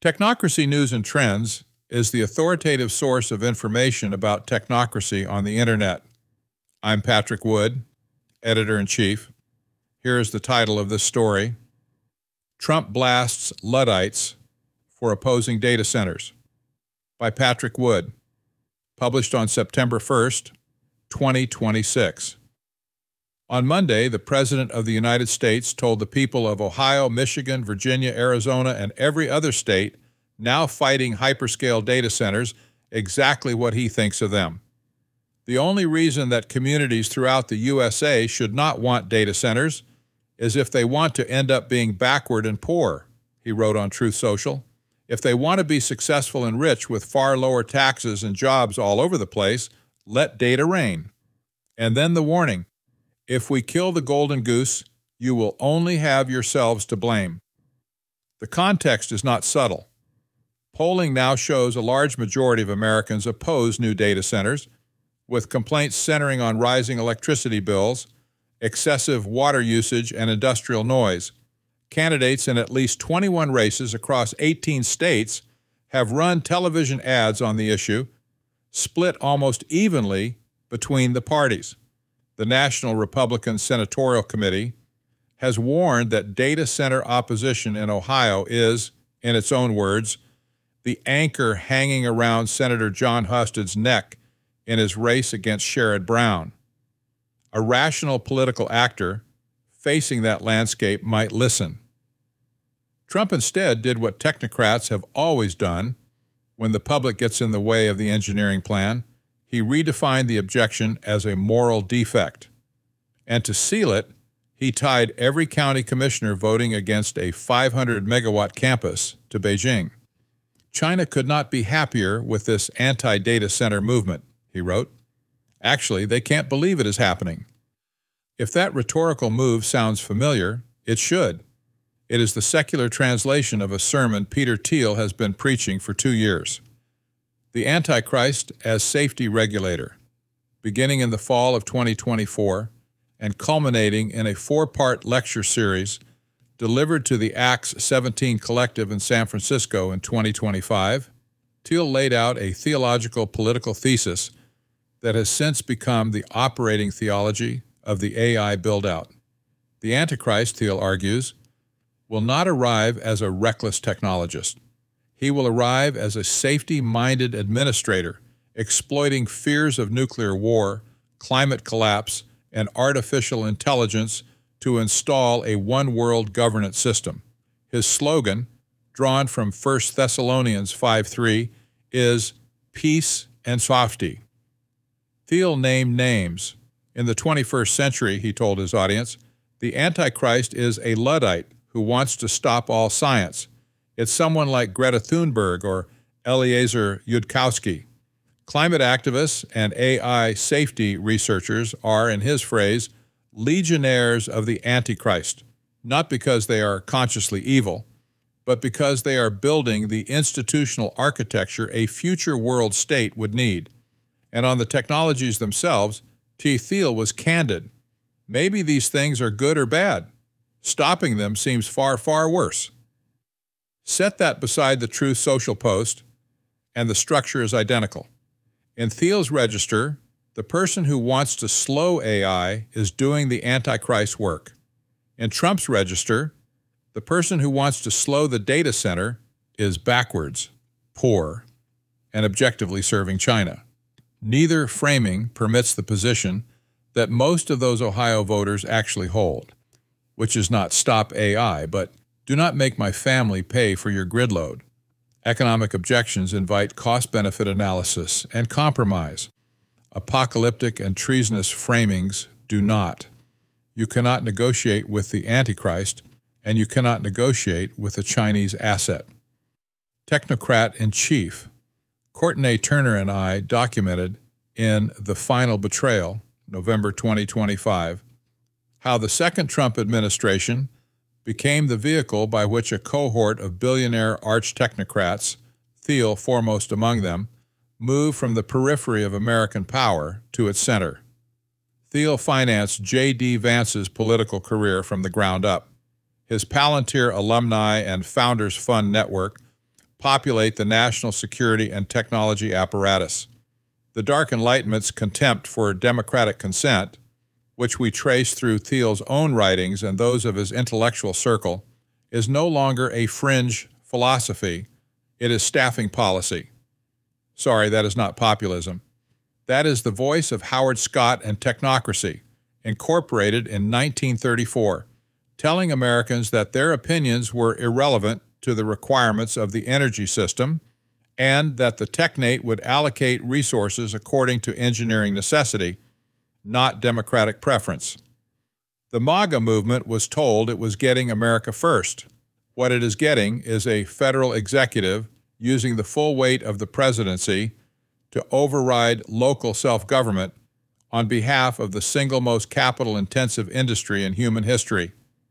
Technocracy News and Trends is the authoritative source of information about technocracy on the Internet. I'm Patrick Wood, Editor-in-Chief. Here is the title of this story: Trump Blasts Luddites for Opposing Data Centers, by Patrick Wood, published on September 1st, 2026. On Monday, the President of the United States told the people of Ohio, Michigan, Virginia, Arizona, and every other state now fighting hyperscale data centers exactly what he thinks of them. The only reason that communities throughout the USA should not want data centers is if they want to end up being backward and poor, he wrote on Truth Social. If they want to be successful and rich with far lower taxes and jobs all over the place, let data reign. And then the warning: if we kill the golden goose, you will only have yourselves to blame. The context is not subtle. Polling now shows a large majority of Americans oppose new data centers, with complaints centering on rising electricity bills, excessive water usage, and industrial noise. Candidates in at least 21 races across 18 states have run television ads on the issue, split almost evenly between the parties. The National Republican Senatorial Committee has warned that data center opposition in Ohio is, in its own words, the anchor hanging around Senator Jon Husted's neck in his race against Sherrod Brown. A rational political actor facing that landscape might listen. Trump instead did what technocrats have always done when the public gets in the way of the engineering plan. He redefined the objection as a moral defect. And to seal it, he tied every county commissioner voting against a 500-megawatt campus to Beijing. China could not be happier with this anti-data center movement, he wrote. Actually, they can't believe it is happening. If that rhetorical move sounds familiar, it should. It is the secular translation of a sermon Peter Thiel has been preaching for 2 years. The Antichrist as Safety Regulator, beginning in the fall of 2024 and culminating in a 4-part lecture series delivered to the Acts 17 Collective in San Francisco in 2025, Thiel laid out a theological political thesis that has since become the operating theology of the AI build-out. The Antichrist, Thiel argues, will not arrive as a reckless technologist. He will arrive as a safety-minded administrator, exploiting fears of nuclear war, climate collapse, and artificial intelligence to install a one-world governance system. His slogan, drawn from 1 Thessalonians 5:3, is peace and safety. Thiel named names. In the 21st century, he told his audience, the Antichrist is a Luddite who wants to stop all science. It's someone like Greta Thunberg or Eliezer Yudkowsky. Climate activists and AI safety researchers are, in his phrase, legionnaires of the Antichrist, not because they are consciously evil, but because they are building the institutional architecture a future world state would need. And on the technologies themselves, T. Thiel was candid. Maybe these things are good or bad. Stopping them seems far, far worse. Set that beside the Truth Social post, and the structure is identical. In Thiel's register, the person who wants to slow AI is doing the Antichrist work. In Trump's register, the person who wants to slow the data center is backwards, poor, and objectively serving China. Neither framing permits the position that most of those Ohio voters actually hold, which is not stop AI, but do not make my family pay for your grid load. Economic objections invite cost-benefit analysis and compromise. Apocalyptic and treasonous framings do not. You cannot negotiate with the Antichrist, and you cannot negotiate with a Chinese asset. Technocrat-in-Chief Courtney Turner and I documented in The Final Betrayal, November 2025, how the second Trump administration became the vehicle by which a cohort of billionaire arch-technocrats, Thiel foremost among them, moved from the periphery of American power to its center. Thiel financed J.D. Vance's political career from the ground up. His Palantir alumni and Founders Fund network populate the national security and technology apparatus. The Dark Enlightenment's contempt for democratic consent, which we trace through Thiel's own writings and those of his intellectual circle, is no longer a fringe philosophy. It is staffing policy. Sorry, that is not populism. That is the voice of Howard Scott and technocracy, incorporated in 1934, telling Americans that their opinions were irrelevant to the requirements of the energy system and that the technate would allocate resources according to engineering necessity, not democratic preference. The MAGA movement was told it was getting America first. What it is getting is a federal executive using the full weight of the presidency to override local self-government on behalf of the single most capital-intensive industry in human history.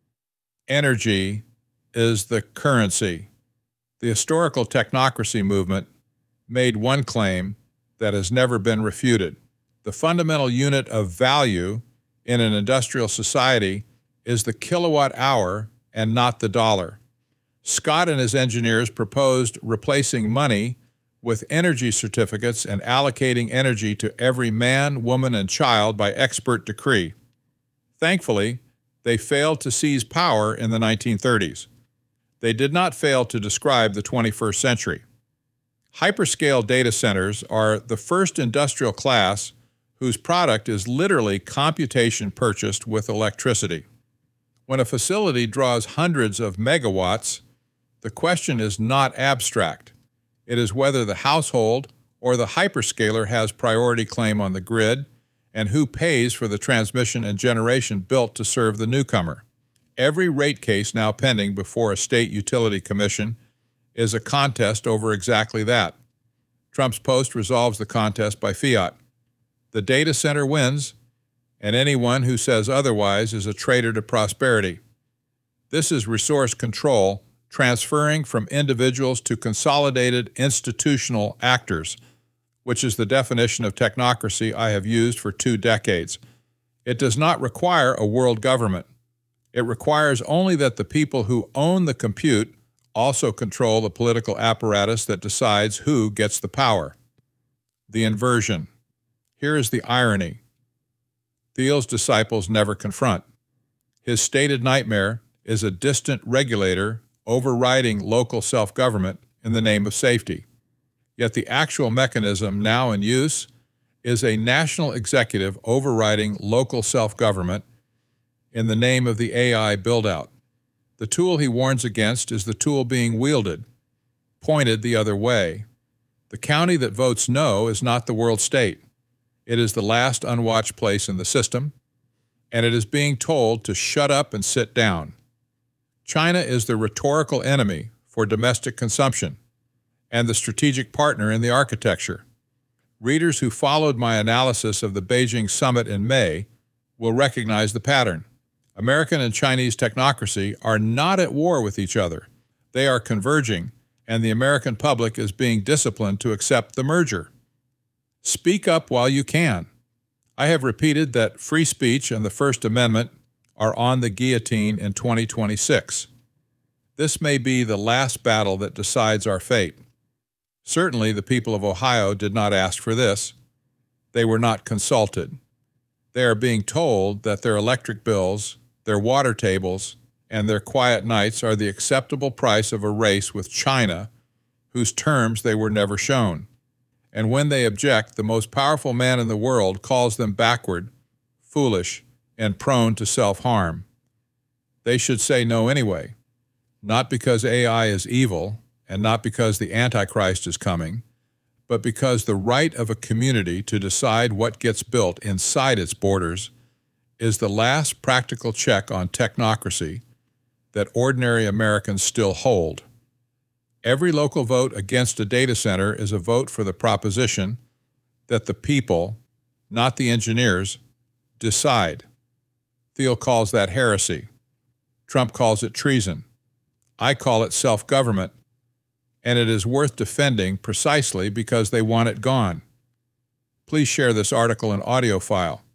Energy is the currency. The historical technocracy movement made one claim that has never been refuted. The fundamental unit of value in an industrial society is the kilowatt hour and not the dollar. Scott and his engineers proposed replacing money with energy certificates and allocating energy to every man, woman, and child by expert decree. Thankfully, they failed to seize power in the 1930s. They did not fail to describe the 21st century. Hyperscale data centers are the first industrial class whose product is literally computation purchased with electricity. When a facility draws hundreds of megawatts, the question is not abstract. It is whether the household or the hyperscaler has priority claim on the grid and who pays for the transmission and generation built to serve the newcomer. Every rate case now pending before a state utility commission is a contest over exactly that. Trump's post resolves the contest by fiat. The data center wins, and anyone who says otherwise is a traitor to prosperity. This is resource control transferring from individuals to consolidated institutional actors, which is the definition of technocracy I have used for 2 decades. It does not require a world government. It requires only that the people who own the compute also control the political apparatus that decides who gets the power. The inversion. Here is the irony. Thiel's disciples never confront. His stated nightmare is a distant regulator overriding local self-government in the name of safety. Yet the actual mechanism now in use is a national executive overriding local self-government in the name of the AI build-out. The tool he warns against is the tool being wielded, pointed the other way. The county that votes no is not the world state. It is the last unwatched place in the system, and it is being told to shut up and sit down. China is the rhetorical enemy for domestic consumption and the strategic partner in the architecture. Readers who followed my analysis of the Beijing summit in May will recognize the pattern. American and Chinese technocracy are not at war with each other. They are converging, and the American public is being disciplined to accept the merger. Speak up while you can. I have repeated that free speech and the First Amendment are on the guillotine in 2026. This may be the last battle that decides our fate. Certainly, the people of Ohio did not ask for this. They were not consulted. They are being told that their electric bills, their water tables, and their quiet nights are the acceptable price of a race with China, whose terms they were never shown. And when they object, the most powerful man in the world calls them backward, foolish, and prone to self-harm. They should say no anyway, not because AI is evil and not because the Antichrist is coming, but because the right of a community to decide what gets built inside its borders is the last practical check on technocracy that ordinary Americans still hold. Every local vote against a data center is a vote for the proposition that the people, not the engineers, decide. Thiel calls that heresy. Trump calls it treason. I call it self-government, and it is worth defending precisely because they want it gone. Please share this article and audio file.